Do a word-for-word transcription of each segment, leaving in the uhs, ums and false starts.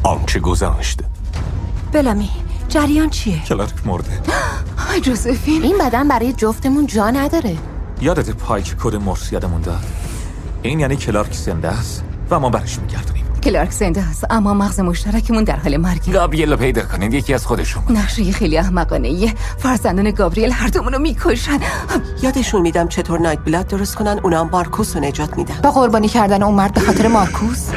آنچه گذشت. بلامی جریان چیه؟ کلارک مرده. جوزفین این بدن برای جفتمون جا نداره. یادت پایک کد مرس یادمون داد؟ این یعنی کلارک زنده است و ما برش میگردونیم. کلارک زنده است اما مغز مشترکمون در حال مرگه. گابریل رو پیدا کنید، یکی از خودشون. نقشه خیلی احمقانه ایه. فرزندان گابریل هر دومونو میکشن. یادشون میدم چطور نایت بلاد درست کنن، اونا مارکوس رو نجات میدن. با قربانی کردن اون مرد به خاطر مارکوس.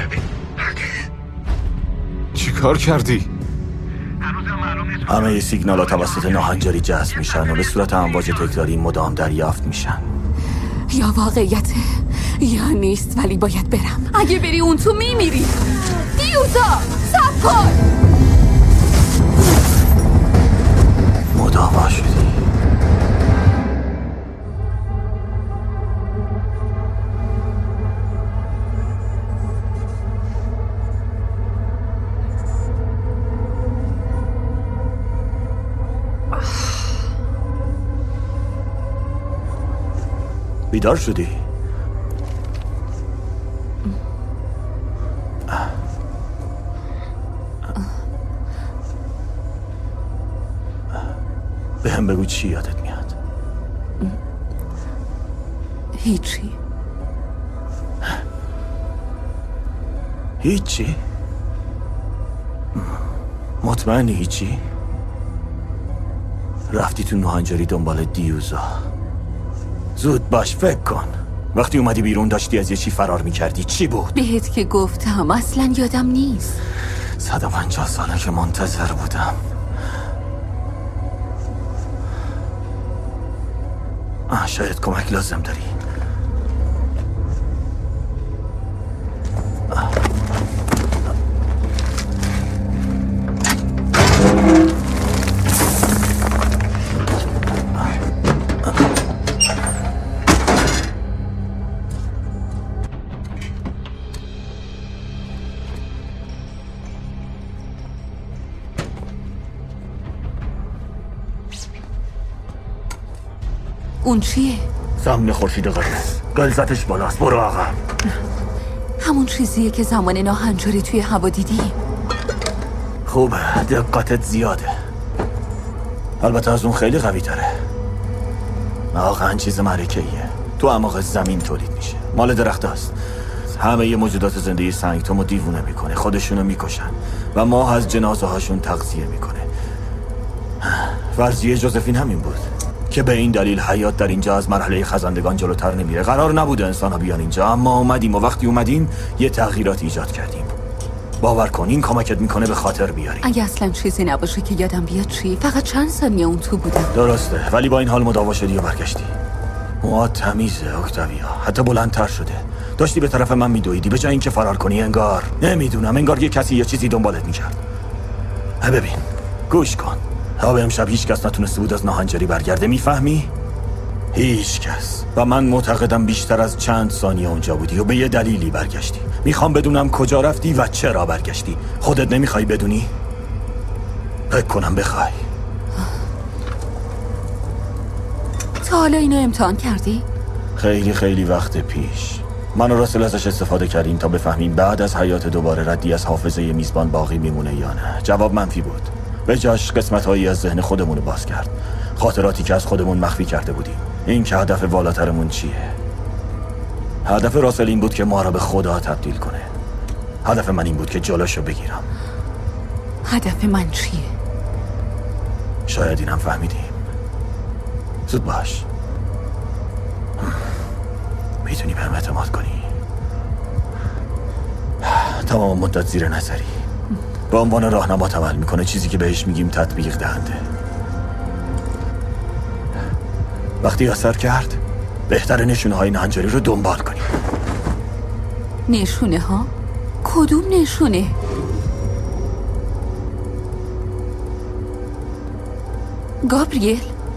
چی کار کردی؟ همه سیگنال ها توسط ناهنجاری جذب میشن و به صورت امواج تکراری مدام دریافت میشن. یا واقعیته یا نیست، ولی باید برم. اگه بری اون تو میمیری. دیوزا صبر کن. مداوا شدی. بیدار شدی؟ به هم بگو چی یادت میاد؟ هیچی. هیچی؟ مطمئنی هیچی؟ رفتی تو ناهنجاری دنبال دیوزا. زود باش فکر کن. وقتی اومدی بیرون داشتی از یه چی فرار میکردی. چی بود؟ بهت که گفتم اصلا یادم نیست. صد و پنجاه ساله که منتظر بودم. آه شاید کمک لازم داری. اون چیه؟ سمن خورشید قرمز. غلظتش بالاست. برو آقا. همون چیزیه که زمان ناهنجاری توی هوا دیدیم. خوبه، دقتت زیاده. البته از اون خیلی قوی تره. واقعا چیز معرکه‌ایه. تو اعماق زمین تولید میشه. مال درخت هست. همه ی موجودات زنده سنگتومو دیوونه میکنه. خودشونو میکشن و ما از جنازه هاشون تغذیه میکنه. فرضیه جوزفین همین بود که به این دلیل حیات در اینجا از مرحله خزندگان جلوتر نمیره. قرار نبوده انسان ها بیان اینجا، اما اومدیم و وقتی اومدیم یه تغییرات ایجاد کردیم. باور کن این کمکت میکنه به خاطر بیاری. اگه اصلا چیزی نباشه که یادم بیاد چی؟ فقط چند ثانیه اون تو بودم. درسته، ولی با این حال مداوا شدی و برگشتی. موهات تمیزه اکتاویا، حتی بلندتر شده. داشتی به طرف من میدویدی به جای اینکه فرار کنی. انگار نمیدونم انگار یه کسی یه چیزی دنبالت میکرد. ببین گوش کن. تا به امشب هیچ کس نتونسته بود از ناهنجاری برگرده، میفهمی؟ هیچ کس. و من معتقدم بیشتر از چند ثانیه اونجا بودی و به یه دلیلی برگشتی. میخوام بدونم کجا رفتی و چرا برگشتی. خودت نمیخوای بدونی؟ فکر کنم بخوای. تا حالا اینو امتحان کردی؟ خیلی خیلی وقت پیش. من و راسل ازش استفاده کردیم تا بفهمیم بعد از حیات دوباره ردی از حافظه میزبان باقی میمونه یا نه. جواب منفی بود. به جاش قسمت‌هایی از ذهن خودمون رو باز کرد. خاطراتی که از خودمون مخفی کرده بودیم. این که هدف والاترمون چیه؟ هدف راسل این بود که ما را به خدا تبدیل کنه. هدف من این بود که جلوشو بگیرم. هدف من چیه؟ شاید اینم فهمیدیم. زود باش. میتونی بهم اعتماد کنی. تمام مدت زیر نظری. به عنوان راهنمات عمل میکنه. چیزی که بهش میگیم تطبیق دهنده. وقتی اثر کرد بهتره نشونه های ناهنجاری رو دنبال کنی. نشونه ها؟ کدوم نشونه؟ گابریل؟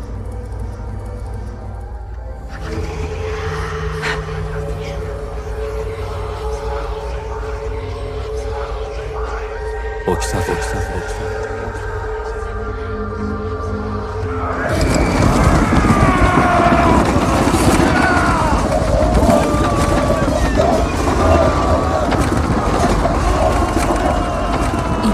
اکساف اکساف اکساف این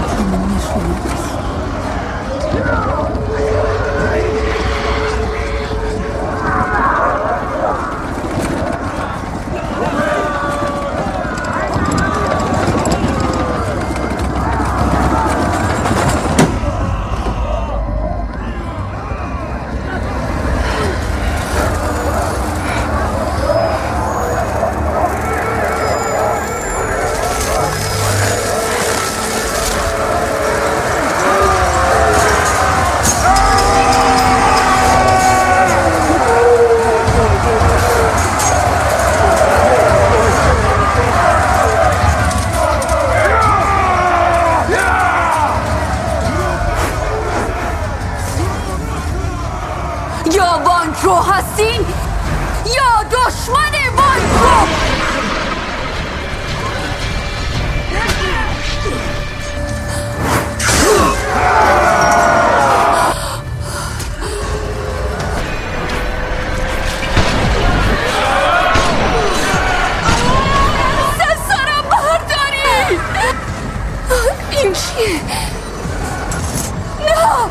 دشمنه مارکو. سسارم برداری. این چیه؟ نه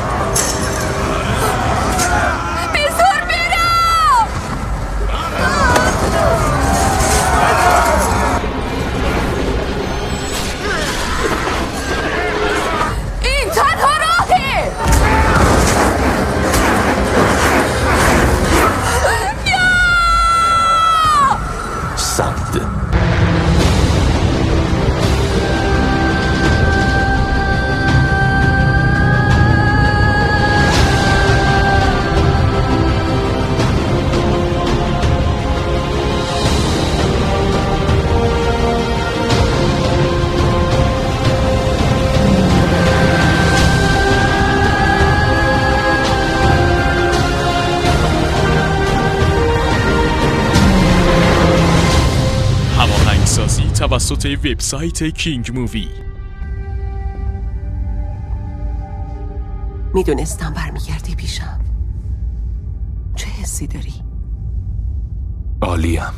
بذار برم. این تنها راهه. سمت توسط وبسایت کینگ مووی. میدونستم برمیگردی پیشم. چه حسی داری؟ عالیم.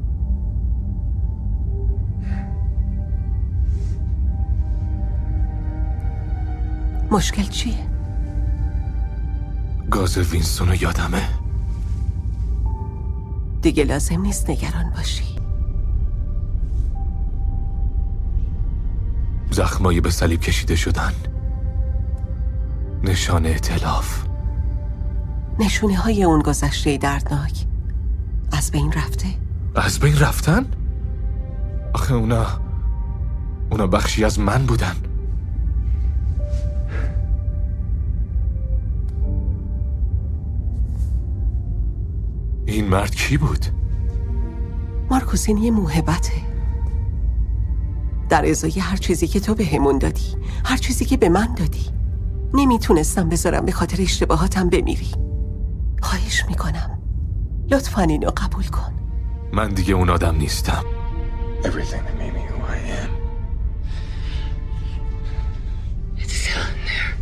مشکل چیه؟ گاز وینستون رو یادمه. دیگه لازم نیست نگران باشی. زخمایی به صلیب کشیده شدن. نشان ائتلاف. نشونه های اون گذشته دردناک از بین رفته؟ از بین رفتن؟ آخه اونا اونا بخشی از من بودن. این مرد کی بود؟ مارکوس، این یه موهبته. در ازای هر چیزی که تو به همون دادی، هر چیزی که به من دادی، نمیتونستم بذارم به خاطر اشتباهاتم بمیری. خواهش میکنم لطفاً اینو قبول کن. من دیگه اون آدم نیستم. Everything that made me who I am. It's still in there.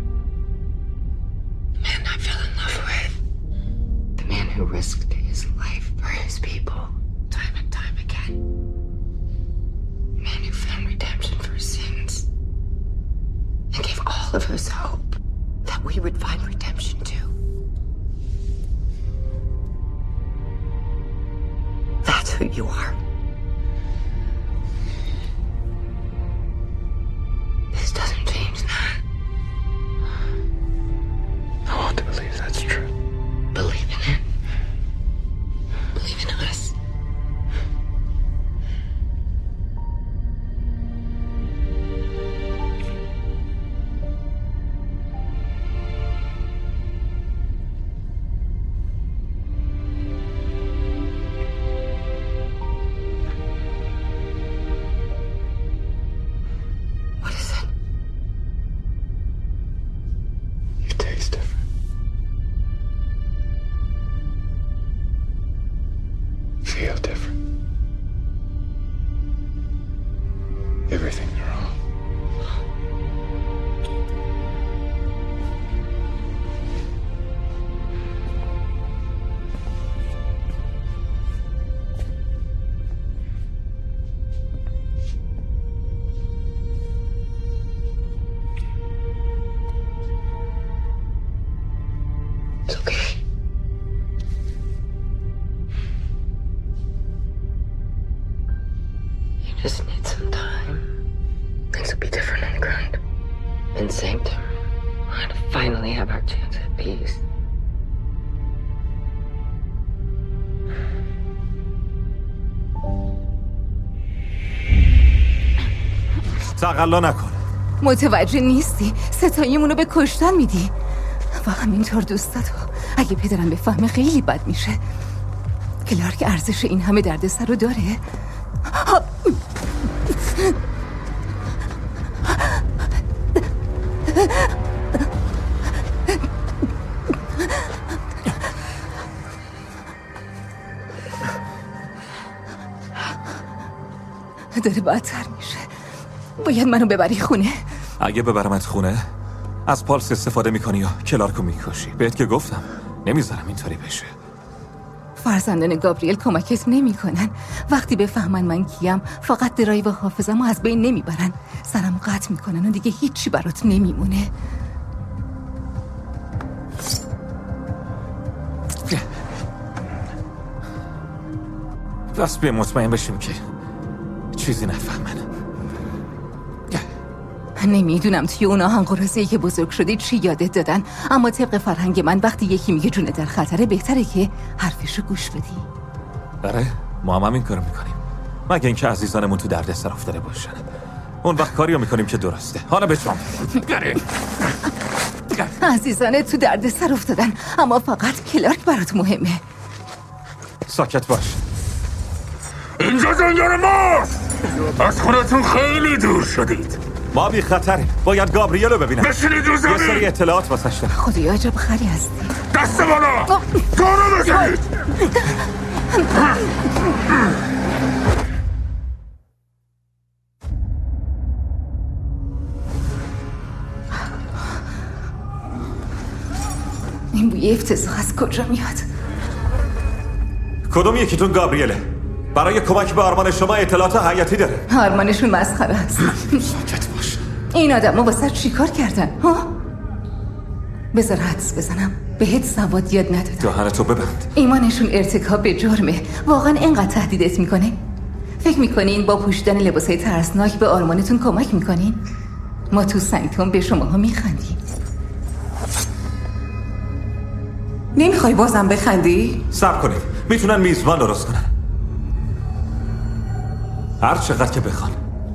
The man I fell in love with. The man who risked his life for his people, time and time again. The man who found redemption for his sins. And gave all of us hope that we would find redemption too. That's who you are. This doesn't change that. I want to believe that's true. Believe in it. Believe in us. Feel different. Everything's wrong. It's okay. Just need some time. Things will be different on the ground. In Sanctum, we're gonna finally have our chance at peace. تقلا نکن. متوجه نیستی؟ ستاییمونو به کشتن میدی و همینطور دوستاتو. اگه پدرم بفهمه خیلی بد میشه. کلارک ارزش این همه دردسر رو داره؟ داره بدتر میشه. باید منو ببری خونه. اگه ببرمت خونه از پالس استفاده میکنی یا کلارکو میکشی. بهت که گفتم نمیذارم اینطوری بشه. فرزندان گابریل کمکت نمیکنن. وقتی بفهمن من کیم فقط درایو و حافظمو از بین نمیبرن، سرمو قطع میکنن و دیگه هیچی برات نمیمونه. بس بیا مطمئن بشیم که چیزی نفهمن. نمیدونم توی اون آهنگرازی که بزرگ شدی چی یادت دادن، اما طبق فرهنگ من وقتی یکی میگه جونه در خطره بهتره که حرفشو گوش بدی. آره ما هم همین کارو میکنیم، مگه اینکه عزیزانمون تو دردسر افتاده باشن. اون وقت کاریو میکنیم که درسته. حالا بچم عزیزانه تو دردسر افتادن، اما فقط کلارک برات مهمه. ساکت باش. اینجا زندان ماست. از خونتون خیلی دور شدید. ما بی خطریم. باید گابریل رو ببینم. بشینید رو زمین. یه سری اطلاعات واسش دارم. خدایا عجب خری هستی. دست بالا. کارو بزنید. این بوی افتضاح از کجا میاد؟ کدوم یکیتون گابریله؟ برای کمک به آرمان شما اطلاعات حیاتی داره. آرمانشون مسخره است. ساکت باش. این آدم ما واسه چی کار کردن؟ ها؟ بذار حدس بزنم، بهت سواد یاد ندادم. دهنتو ببند. ایمانشون ارتکاب به جرمه. واقعا اینقدر تهدیدت میکنه؟ فکر میکنین با پوشیدن لباسای ترسناک به آرمانتون کمک میکنین؟ ما تو سنگتون به شماها میخندیم. نمیخوای بازم بخندی؟ صبر کنید، میتونن میزبان درست کنن هر چقدر که بخوان.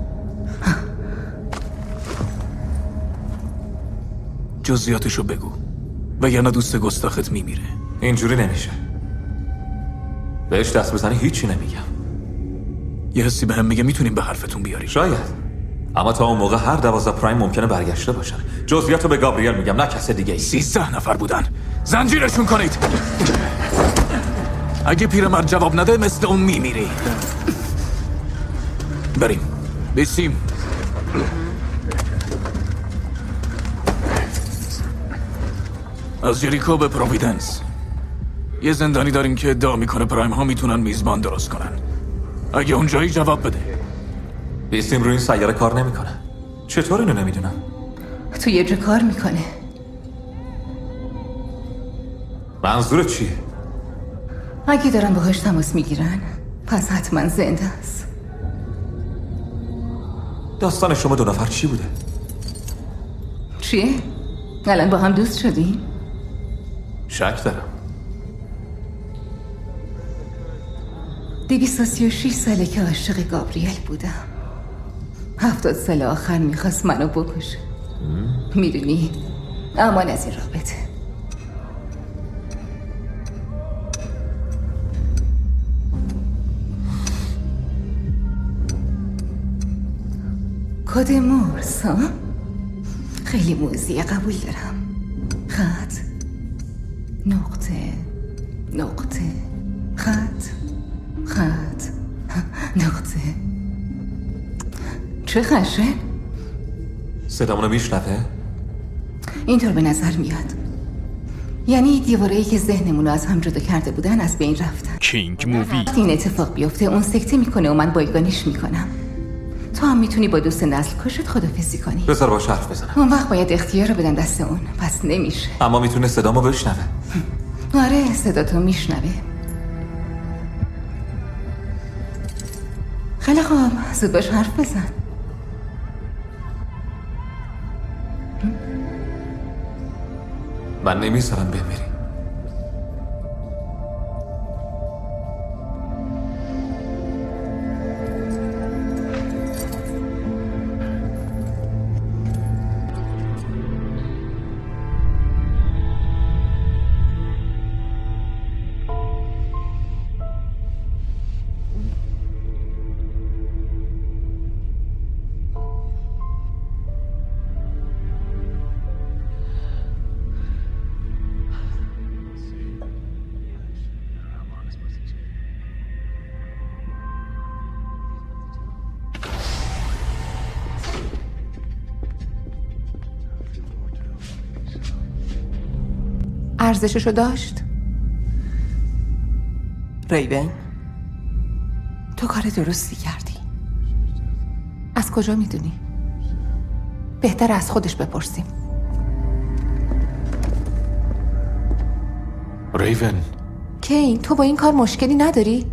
جزئیاتشو بگو وگرنه دوست گستاخت میمیره. اینجوری نمیشه. بهش دست بزنی هیچی نمیگم. یه حسی به هم میگه میتونیم به حرفتون بیاریم. شاید، اما تا اون موقع هر دوازده پرایم ممکنه برگشته باشن. جزئیاتو به گابریل میگم، نه کس دیگه ای. سیزده نفر بودن. زنجیرشون کنید. اگه پیرمرد جواب نده مثل اون میمیری. بریم. بسیم. از جریکو به پروویدنس یه زندانی داریم که ادعا میکنه پرایم ها میتونن میزبان درست کنن. اگه اونجایی جواب بده. بیستیم روی این سیاره کار نمیکنه. چطور اینو نمیدونم؟ تو یه جا کار میکنه. منظورت چیه؟ اگه دارن باهاش تماس میگیرن پس حتما زنده است. داستان شما دو نفر چی بوده؟ چیه؟ الان با هم دوست شدین؟ شک دارم. دویست و سی و شش ساله که عاشق گابریل بودم. هفتاد سال آخر میخواست منو بکشه. میدونی امان از این رابطه. کد مورس ها؟ خیلی موزیه قبول دارم. خط نقطه نقطه خط خط نقطه. چه خشه؟ صدامونو میشنوه؟ اینطور به نظر میاد. یعنی دیوارهایی که ذهنمونو از هم جدا کرده بودن از بین رفتن. کینگ مووی. وقتی این اتفاق بیفته اون سکته میکنه و من بایگانیش میکنم. تو هم میتونی با دوست نسل کشت خدافزی کنی. بذار باش حرف بزنم. اون وقت باید اختیار رو بدم دست اون. پس نمیشه. اما میتونه صدامو بشنوه. آره صدا تو میشنوه. خیلی خوب، زود باش حرف بزن. من نمیذارم بمیری. ارزششو داشت؟ ریون، تو کار درستی کردی. از کجا میدونی؟ بهتر از خودش بپرسیم. ریون، کین، تو با این کار مشکلی نداری؟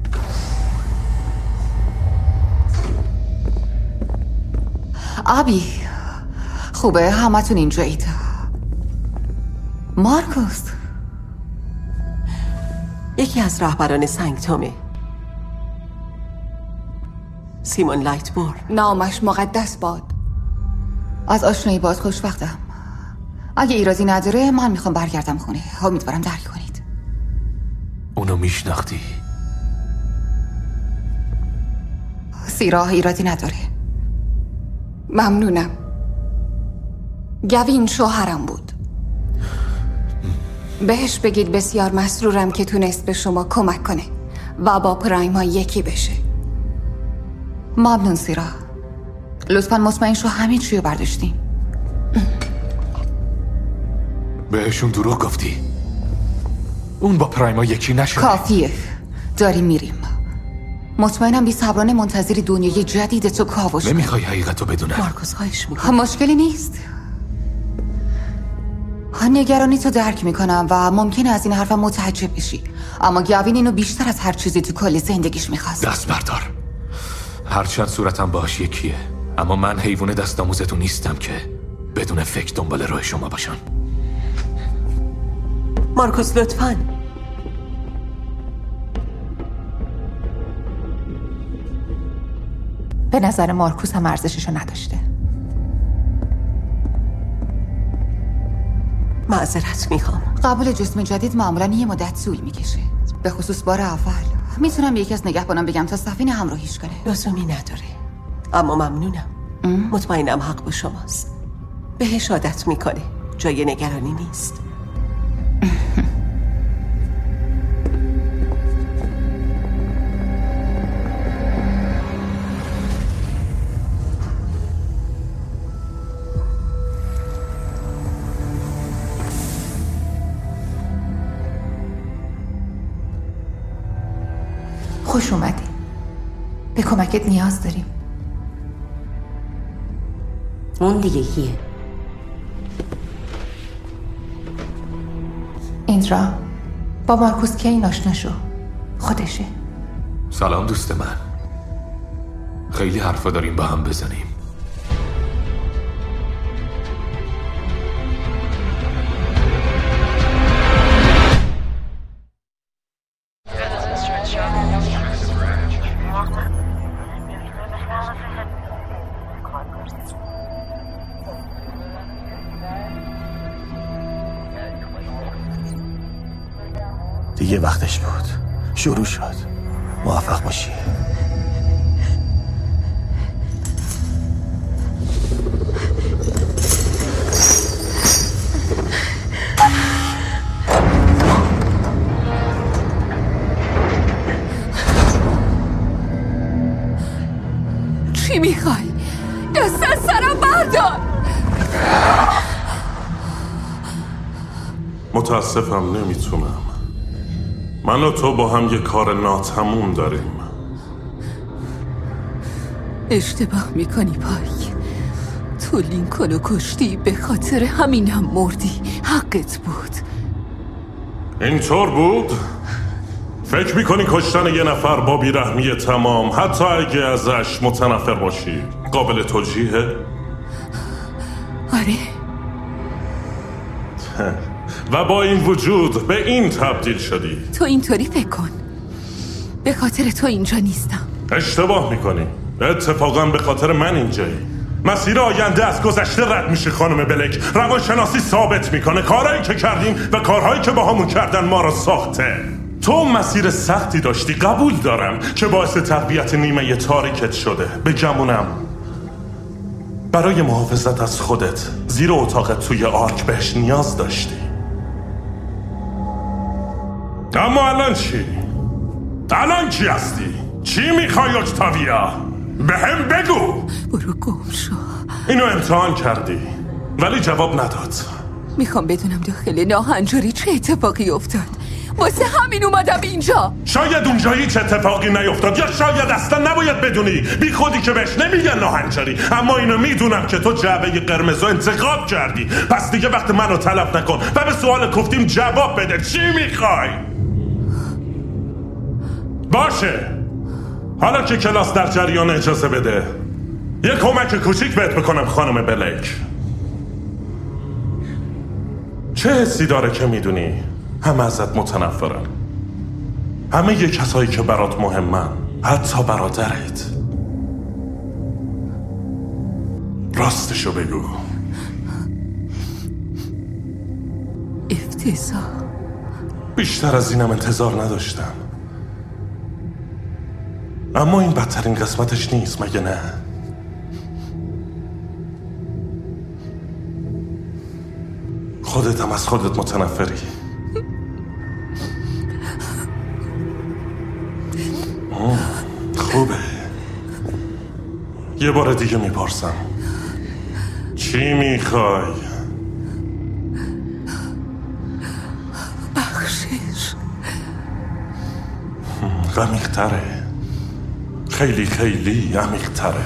آبی، خوبه همتون اینجایید. مارکوس، یکی از رهبران سنگتامه، سیمون لایتبور. نامش مقدس باد. از آشنایی باز خوشوقتم. اگه ایرادی نداره من میخوام برگردم خونه. امیدوارم درک کنید. اونو میشناختی؟ سیرا ایرادی نداره. ممنونم. گوین شوهرم بود. بهش بگید بسیار مسرورم که تونست به شما کمک کنه و با پرایما یکی بشه. ممنون سیرا. لطفاً مطمئن شو همین چیو برداشتیم. بهشون دروغ گفتی؟ اون با پرایما یکی نشده؟ کافیه. داریم میریم. مطمئنم بی صبرانه منتظری دنیای جدید تو کاوش. نمیخوای حقیقتو بدونم؟ مارکوس خواهش میکنم. مشکلی نیست. نگرانی تو درک میکنم و ممکنه از این حرفم متعجب بشی، اما گوین اینو بیشتر از هر چیزی تو کل زندگیش میخواست. دست بردار. هرچند صورتم باش یکیه، اما من حیوان دست آموزتون نیستم که بدون فکر دنبال راه شما باشم. مارکوس لطفاً. به نظر مارکوس هم ارزششو نداشته. معذرت میخوام. قبول جسم جدید معمولاً یه مدت طول میکشه، به خصوص بار اول. میتونم به یکی از نگهبانان بگم تا سفینه همراهیش کنه. لزومی نداره، اما ممنونم. ام؟ مطمئنم حق با شماست. بهش عادت میکنه، جای نگرانی نیست. خوش اومدی. به کمکت نیاز داریم. اون دیگه کیه؟ ایندرا، با مارکوس کین آشنا شو. خودشه. سلام دوست من. خیلی حرفا داریم با هم بزنیم. دیگه وقتش بود. شروع شد. موفق باشی. چی میخوای؟ دست از سرم بردار. متاسفم نمیتونم. من و تو با هم یه کار ناتموم داریم. اشتباه میکنی پایک. تو لینکولو کشتی، به خاطر همینم مردی. حقت بود. اینطور بود؟ فکر میکنی کشتن یه نفر با بیرحمی تمام، حتی اگه ازش متنفر باشی، قابل توجیهه؟ آره. و با این وجود به این تبدیل شدی. تو اینطوری فکر کن. به خاطر تو اینجا نیستم. اشتباه میکنی. اتفاقا به خاطر من اینجایی. مسیر آینده از گذشته رد میشه خانم بلک. روانشناسی ثابت میکنه کارهایی که کردیم و کارهایی که با همون کردن ما را ساخته. تو مسیر سختی داشتی، قبول دارم، که باعث تقویت نیمه تاریکت شده. بگمونم برای محافظت از خودت زیر اتاقت توی آرک بهش نیاز داشتی. اما الان چی؟ الان کی هستی؟ چی میخوای اکتاویا؟ به هم بگو. برو گم شو. اینو امتحان کردی ولی جواب نداد. میخوام بدونم داخل ناهنجاری چه اتفاقی افتاد. واسه همین اومدم اینجا. شاید اونجایی چه اتفاقی نیفتاد، یا شاید اصلا نباید بدونی. بی خودی که بهش نمیگن ناهنجاری، اما اینو میدونم که تو جعبه قرمز رو انتخاب کردی. پس دیگه وقت منو تلف نکن و به سوال گفتیم جواب بده. چی میخوای؟ باشه، حالا که کلاس در جریان اجازه بده یه کمک کوچیک بهت بکنم خانم بلیک. چه حسی داره که میدونی همه ازت متنفرن؟ همه یه کسایی که برات مهمن، حتی برادرت. راستشو بگو. افتضاح. بیشتر از اینم انتظار نداشتم، اما این بدترین قسمتش نیست، مگه نه؟ خودت هم از خودت متنفری. خوبه. یه بار دیگه میپرسم، چی میخوای؟ بخشش. عمیق‌تره، خیلی خیلی عمیق‌تره.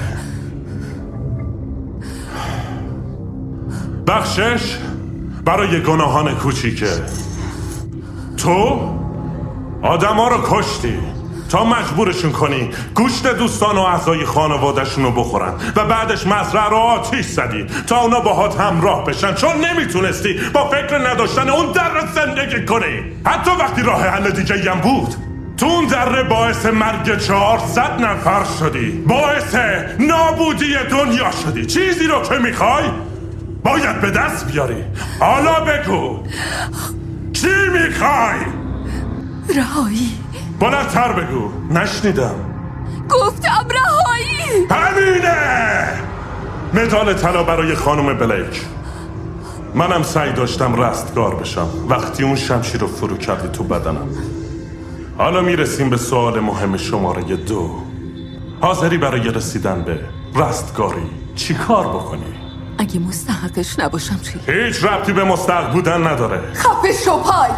بخشش برای گناهان کوچیکه. تو آدم ها رو کشتی تا مجبورشون کنی گوشت دوستان و اعضای خانواده‌شون رو بخورن و بعدش مزرعه رو آتیش زدی تا اونا باهات همراه بشن، چون نمیتونستی با فکر نداشتن اون در زندگی کنی. حتی وقتی راه حل دیگه هم بود، تو اون دره باعث مرگ چهارصد نفر شدی، باعث نابودی دنیا شدی. چیزی رو که میخوای باید به دست بیاری. حالا بگو چی میخوای؟ رهایی. بلندتر بگو، نشنیدم. گفتم رهایی. همینه. مدال طلا برای خانم بلیک. منم سعی داشتم رستگار بشم وقتی اون شمشیر رو فرو کردی تو بدنم. حالا میرسیم به سوال مهم شماره دو. حاضری برای رسیدن به رستگاری چی کار بکنی؟ اگه مستحقش نباشم چی؟ هیچ ربطی به مستحق بودن نداره. خفه شو پایک.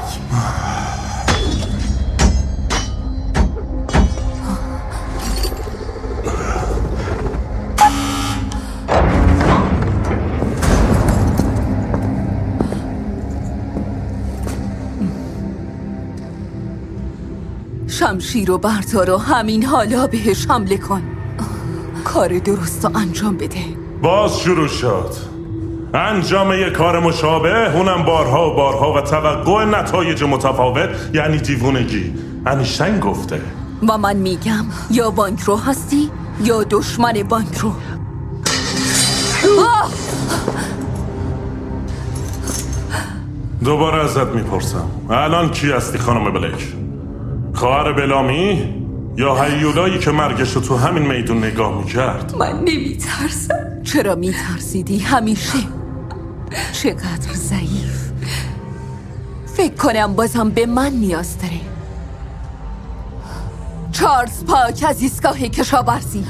شمشیر و بردار و همین حالا بهش حمله کن. کار درست رو انجام بده. باز شروع شد. انجام یک کار مشابه، اونم بارها و بارها و توقع نتایج متفاوت، یعنی دیوونگی. انیشتین گفته. و من میگم یا بانکرو هستی یا دشمن بانکرو. دوباره ازت میپرسم، الان کی هستی خانم بلیک؟ خواهر بلامی یا هیولایی که مرگشو تو همین میدون نگاه میکرد؟ من نمیترسم. چرا میترسیدی همیشه؟ چقدر ضعیف. فکر کنم بازم به من نیاز داره. چارلز پاک از ایستگاه کشاورزی.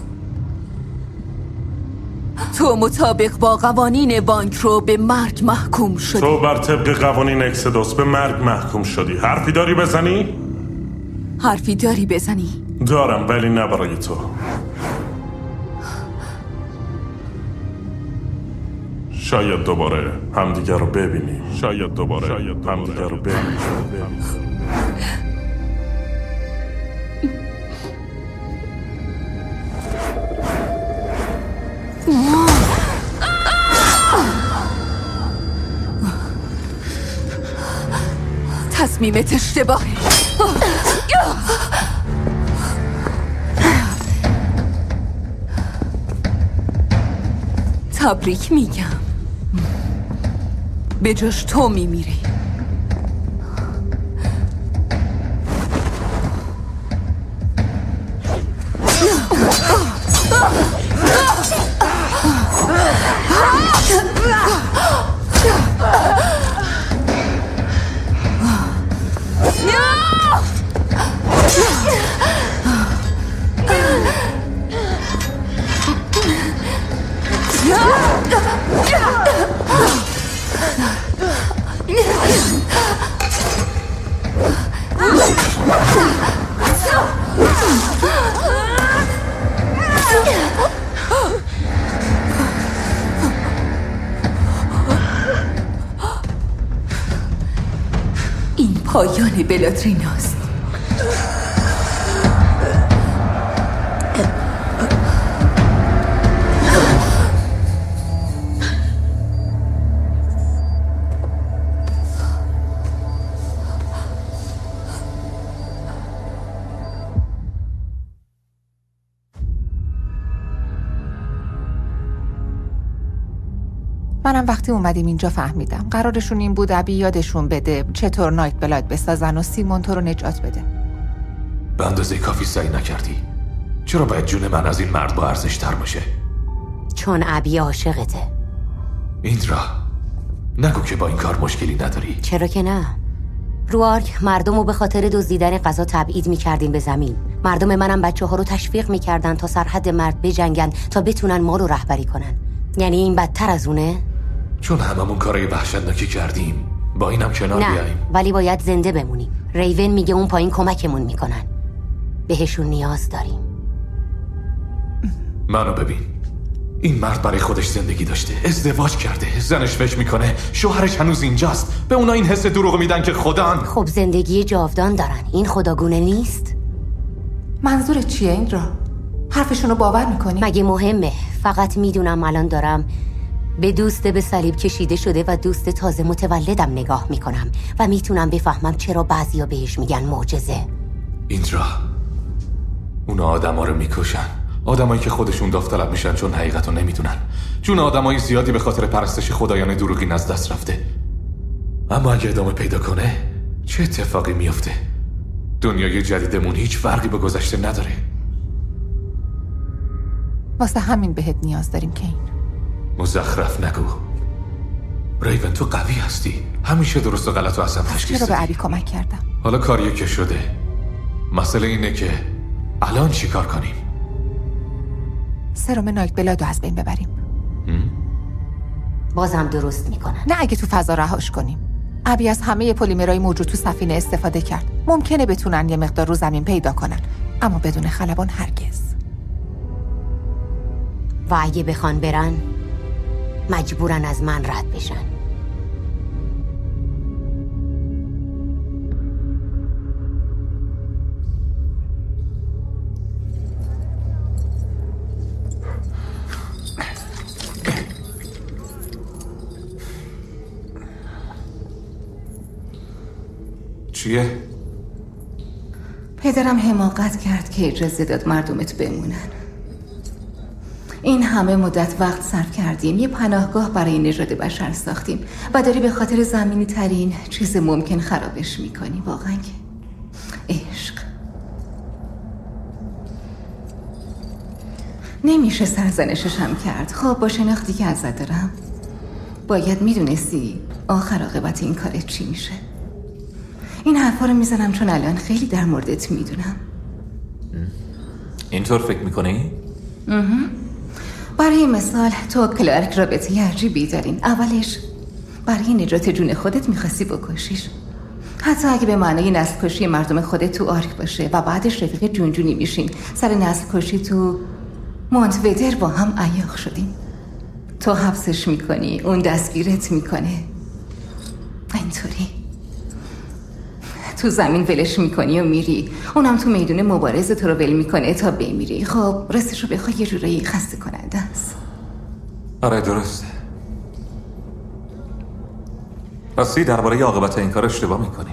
تو مطابق با قوانین بانک رو به مرگ محکوم شدی. تو بر طبق قوانین اکسدوس به مرگ محکوم شدی. حرفی داری بزنی؟ حرفی داری بزنی؟ دارم، ولی نه برای تو. شاید دوباره همدیگر رو ببینیم. شاید دوباره شاید همدیگر رو ببینیم. تصمیمت اشتباهه. تبریک میگم، به جاش تو میمیری. پایان بلاتریناست. منم وقتی اومدیم اینجا فهمیدم قرارشون این بود ابی یادشون بده چطور نایت بلاد بسازن و سیمون تو رو نجات بده. به اندازه کافی سعی نکردی. چرا باید جون من از این مرد با ارزش تر باشه؟ چون ابی عاشقته. ایندرا نگو که با این کار مشکلی نداری. چرا که نه؟ رو آرک مردم رو به خاطر دزدیدن غذا تبعید میکردیم به زمین. مردم منم بچه ها رو تشویق میکردن تا سرحد مرد بجنگن تا بتونن ما رو رهبری کنن. یعنی این بدتر از اونه؟ چون هممون کارای وحشتناکی کردیم با اینم کنار نه. بیاییم. ولی باید زنده بمونیم. ریون میگه اون پایین کمکمون میکنن. بهشون نیاز داریم. منو ببین. این مرد برای خودش زندگی داشته، ازدواج کرده، زنش فکر میکنه شوهرش هنوز اینجاست. به اونا این حس دروغ میدن که خدان. خب زندگی جاودان دارن. این خداگونه نیست؟ منظورت چیه ایندرا؟ حرفشونو باور میکنی؟ مگه مهمه؟ فقط میدونم الان دارم به دوست به صلیب کشیده شده و دوست تازه متولدم نگاه میکنم و میتونم بفهمم چرا بعضیا بهش میگن معجزه. ایندرا اونا آدم ها رو میکشن. آدمایی که خودشون داوطلب میشن چون حقیقتو نمیدونن. جون آدمای زیادی به خاطر پرستش خدایان دروغین از دست رفته. اما اگه ادامه پیدا کنه چه اتفاقی میفته؟ دنیای جدیدمون هیچ فرقی به گذشته نداره. واسه همین بهت نیاز داریم کین. مزخرف نگو. ریون تو قوی هستی. همیشه درست و غلط و اصلا تشخیص چرا دادی. به ابی کمک کردم؟ حالا کاریه که شده. مسئله اینه که الان چی کار کنیم؟ سرم نایت بلادو از بین ببریم. بازم درست میکنن. نه اگه تو فضا رهاش کنیم. ابی از همه پلیمرای موجود تو سفینه استفاده کرد. ممکنه بتونن یه مقدار رو زمین پیدا کنن، اما بدون خلبان هرگز. و اگه بخوان برن مجبورن از من رد بشن. چیه؟ پدرم حماقت کرد که اجازه داد مردمت بمونن. این همه مدت وقت صرف کردیم یه پناهگاه برای نژاد بشر ساختیم و داری به خاطر زمینی ترین چیز ممکن خرابش میکنی. واقعا که عشق نمیشه سرزنشش هم کرد. خب با شناختی که ازت دارم باید میدونستی آخر عاقبت این کارت چی میشه. این حرفا رو میزنم چون الان خیلی در موردت میدونم. اینطور فکر میکنی؟ برای مثال تو کلارک رابطه عجیبی دارین. اولش برای نجات جون خودت میخواستی بکشیش، حتی اگه به معنای نسل کشی مردم خودت تو آرک باشه، و بعدش رفیق جونجونی میشین. سر نسل کشی تو مونتودر با هم عیاق شدین. تو حبسش میکنی، اون دستگیرت میکنه. اینطوری تو زمین ولش میکنی و میری، اونم تو میدون مبارزه تو رو ول میکنه تا بمیری. خب راستش رو بخوای یه جورایی خسته کننده است. آره درسته. راستی درباره عاقبت این کار اشتباه میکنی.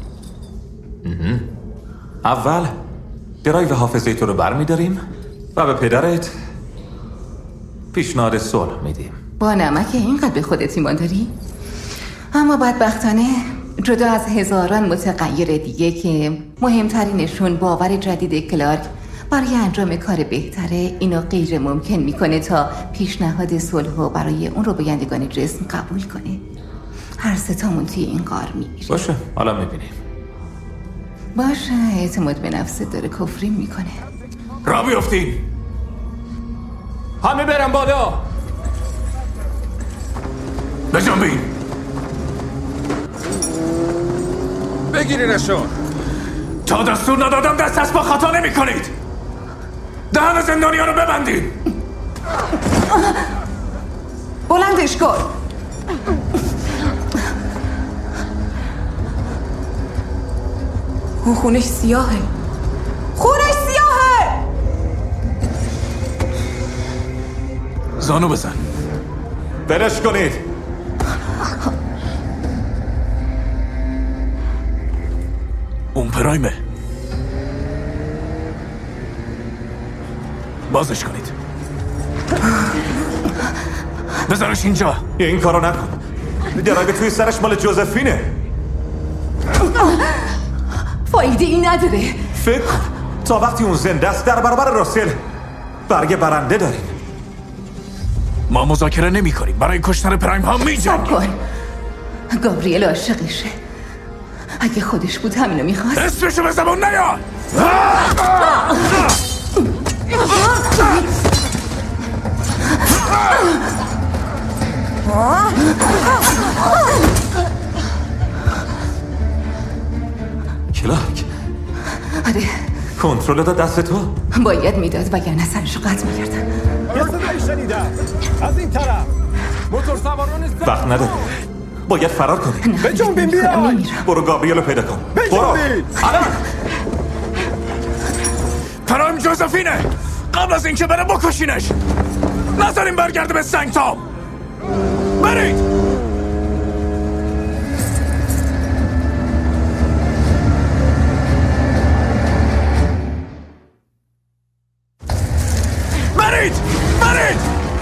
اول درایو حافظه تو رو بر میداریم و به پدرت پیشنهاد صلح میدیم. با نمک اینقدر به خودت ایمان داری؟ اما بدبختانه جدا از هزاران متغیر دیگه که مهمترینشون باور جدید کلارک برای انجام کار بهتره، اینو غیر ممکن میکنه تا پیشنهاد صلح رو برای اون رو بایندگان جسم قبول کنه. هر ستامون توی این کار میگیره. باشه حالا میبینیم. باشه اعتماد به نفست داره کفرین میکنه. را بیفتیم. همه برن بالا. بجنبین. بگیرینشون. تا دستور ندادم دست از با خطا نمی کنید. دهن زندانی ها رو ببندید. بلندش کن. اون خونش سیاهه. خونش سیاهه. زانو بزن. بلش کنید. اون پرایمه. بازش کنید. بذارش اینجا. این کارو نکن. درایو توی سرش مال جوزفینه. فایده ای نداره. فکر کن تا وقتی اون زنده است در برابر راسل برگ برنده داریم. ما مذاکره نمی کنیم. برای کشتن پرایم ها می جنگیم. کن گابریل عاشقشه. اگه خودش بود همینو میخواست. اسمشو به زبان نیار. کلارک. آره کنترل داد دست تو؟ باید میداد وگرنه سرشو قطع میکردن. یه صدایی شنیدم از این طرف. موتور سواران وقت نداره. باید فرار کنیم. به جنبین بیای. برو گابریلو پیدا کن. برو الان. پرایم جوزفینه. قبل از اینکه بره بکشینش. نذاریم برگرده به سنگتام. برید. برید. برید.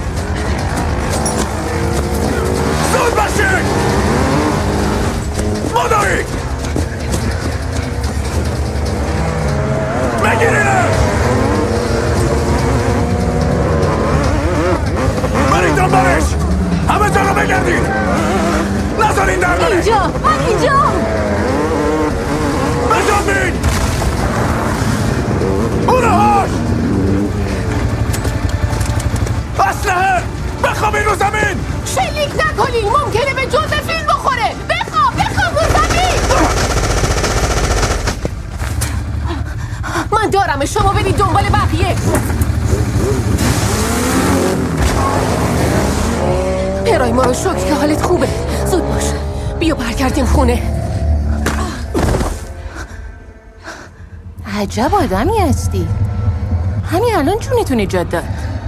زود باشید. مدارید. بگیرینه. برید دنبالش. همه جا رو بگردید. نذارین در بره. اینجا. من اینجا. بجنبین. اونهاش. اسلحه. بخوابین رو زمین. شلیک نکنین. ممکنه به جوزفین بخوره. بخواب. بخواب رو زمین. من دارم. شما برید دنبال بقیه. پرایم ما رو شکر که حالت خوبه. زود باش. بیا برگردیم خونه. عجب آدمی هستی. همین الان چونتون ایجاد داد.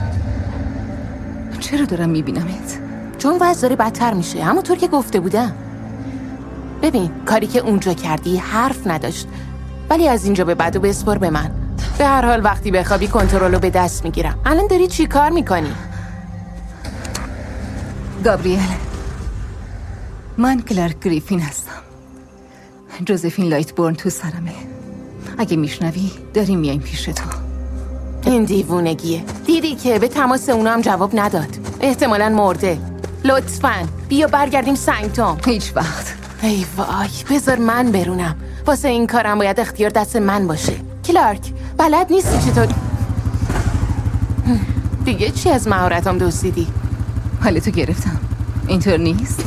چرا دارم میبینمت؟ چون وضع داره بدتر میشه. همونطور که گفته بودم. ببین کاری که اونجا کردی حرف نداشت، ولی از اینجا به بعد و بسپر به من. به هر حال وقتی بخوابی کنترل رو به دست میگیرم. الان داری چی کار میکنی؟ گابریل، من کلارک گریفین هستم. جوزفین لایتبورن تو سرمه. اگه میشنوی داریم میایم پیش تو. این دیوونگیه. دیدی که به تماس اونا هم جواب نداد. احتمالاً مرده. لطفاً بیا برگردیم سنگتام. هیچ وقت. ای وای، بذار من برونم. واسه این کارم باید اختیار دست من باشه. کلارک بلد نیستی چطور. دیگه چی از مهارتام دزدیدی؟ حالتو گرفتم. اینطور نیست؟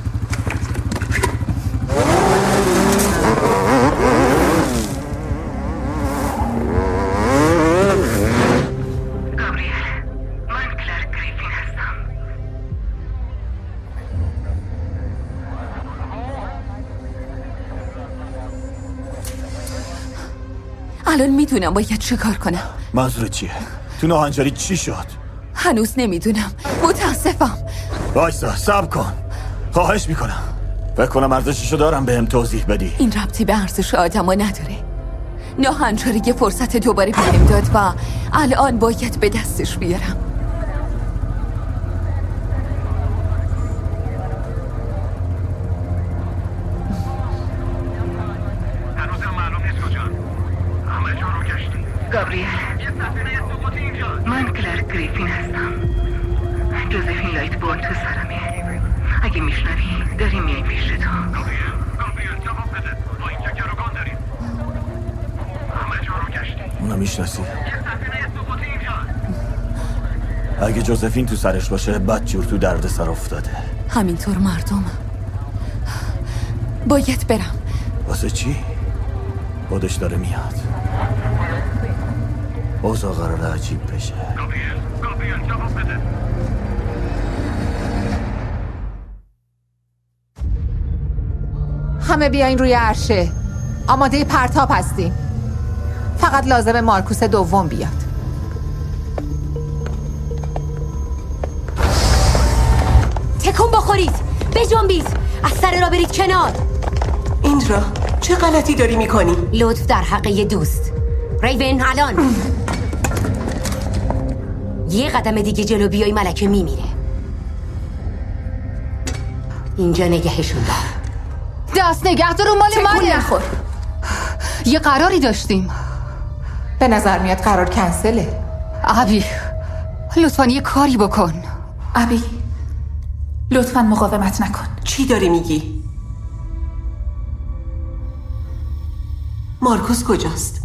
الان میدونم باید چه کار کنم. منظورت چیه؟ تو ناهنجاری چی شد؟ هنوز نمیدونم. متاسفم. وایسا صبر کن. خواهش میکنم. فکر کنم ارزششو دارم بهم توضیح بدی. این ربطی به ارزش آدما نداره. ناهنجاری یه فرصت دوباره بهم داد و الان باید به دستش بیارم. گابریل، من کلارک گریفین هستم. جوزفین لایتبورن تو سرمه. اگه میشنوی داریم میای پیش تو. گابریل جواب بده. ما اینجا گروگان داریم. همه جا رو گشتیم. اونو میشناسی؟ یه سفینه سقوطی اینجا. اگه جوزفین تو سرش باشه بدجور تو درد سر افتاده. همینطور مردم. باید برم. واسه چی؟ خودش داره میاد. اوضاع قراره عجیب بشه. گابریل گابریل جواب بده. همه بیاین روی عرشه. آماده پرتاب هستیم. فقط لازم مارکوس دوم بیاد. تکون بخورید، بجنبید، از سر را برید کنار. ایندرا چه غلطی داری میکنی؟ لطف در حق یه دوست. ریون الان یه قدم دیگه جلو بیای ملکه میمیره. اینجا نگهشون دار. دست نگه دارو مال منه. نخور. یه قراری داشتیم. به نظر میاد قرار کنسله. ابی لطفاً یه کاری بکن. ابی لطفاً مقاومت نکن. چی داری میگی؟ مارکوس کجاست؟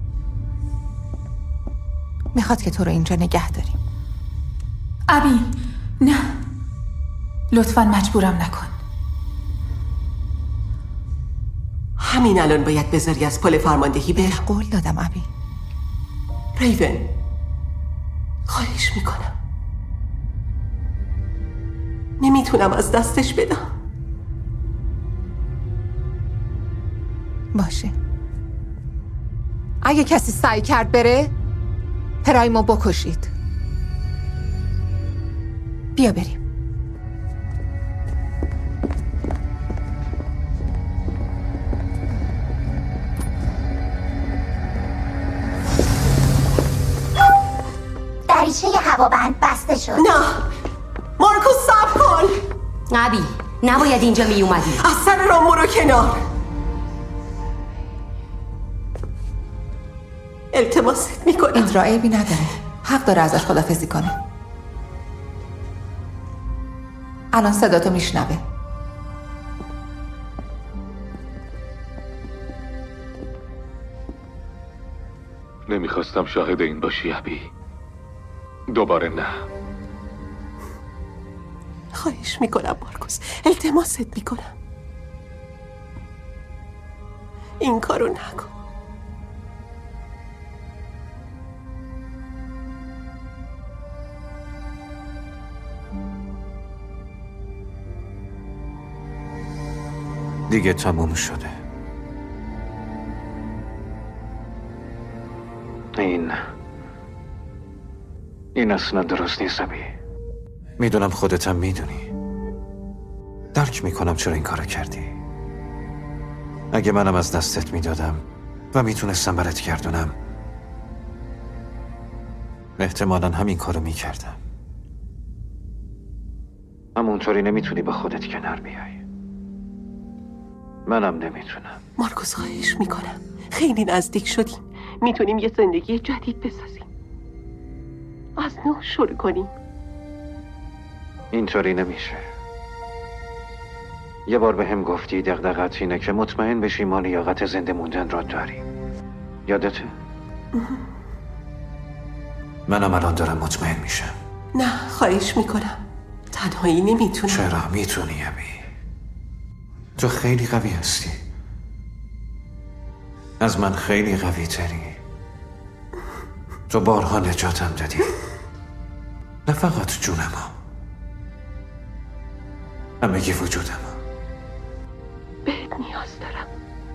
میخواد که تو رو اینجا نگه داریم. ابی نه، لطفاً مجبورم نکن. همین الان باید بذاری از پل فرماندهی بره. قول دادم ابی. ریون خواهش میکنم، نمیتونم از دستش بدم. باشه، اگه کسی سعی کرد بره پرایمو بکشید. بیا بریم. دریچه هوابند بسته شد. نه مارکوس صبر کن. ابی نباید اینجا می اومدی. از سر راه برو کنار. التماست میکنم. ایندرا عیبی نداره، حق داره ازش خدافظی کنه. الان صداتو میشنوه. نمیخواستم شاهد این باشی ابی. دوباره نه. خواهش میکنم مارکوس، التماست میکنم، این کارو نکن. دیگه تموم شده. این این اصلا درست نیست ابی. میدونم خودتم میدونی. درک میکنم چرا این کارو کردی. اگه منم از دستت میدادم و میتونستم برات گردونم، احتمالاً همین کارو میکردم. همونطوری نمیتونی با خودت کنار بیای. منم نمیتونم. مارکوس خواهش میکنم، خیلی نزدیک شدیم. میتونیم یه زندگی جدید بسازیم، از نو شروع کنیم. اینطوری نمیشه. یه بار به هم گفتی دغدغه‌ت اینه که مطمئن بشی ما لیاقت زنده موندن را داریم. یادته؟ منم الان دارم مطمئن میشم. نه خواهش میکنم، تنهایی نمیتونم. چرا میتونی ابی؟ تو خیلی قوی هستی، از من خیلی قوی تری. تو بارها نجاتم دادی، نه فقط جونم، همگی وجودم. بهت نیاز دارم،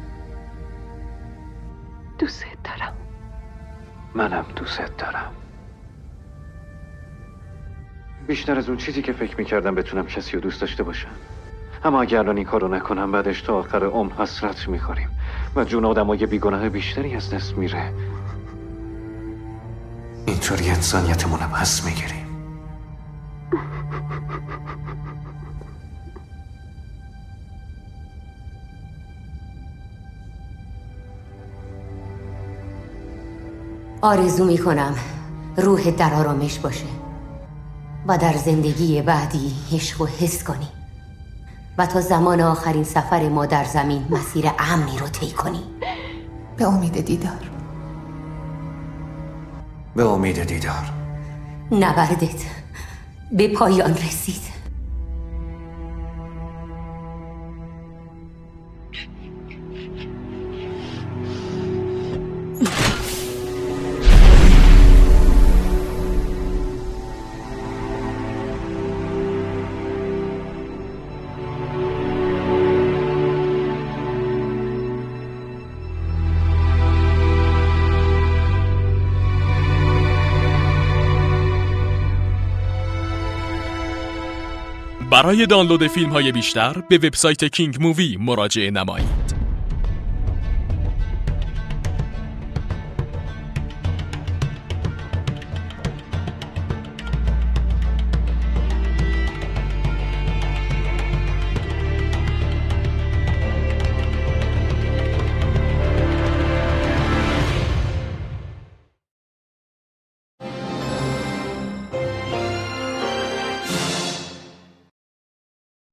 دوست دارم. منم دوست دارم، بیشتر از اون چیزی که فکر میکردم بتونم کسی رو دوست داشته باشم. اما اگر الان این کارو نکنم بعدش تا آخر عمر حسرت میخوریم و جون آدمای بیگناه بیشتری از دست میره. اینطوری انسانیتمونم حس میگیریم. آرزو میکنم روحت در آرامش باشه و در زندگی بعدی عشق و حس کنی و تا زمان آخرین سفر ما در زمین مسیر امنی رو طی کنی. به امید دیدار. به امید دیدار. نبردت به پایان رسید. برای دانلود فیلم های بیشتر به وبسایت کینگ مووی مراجعه نمایید.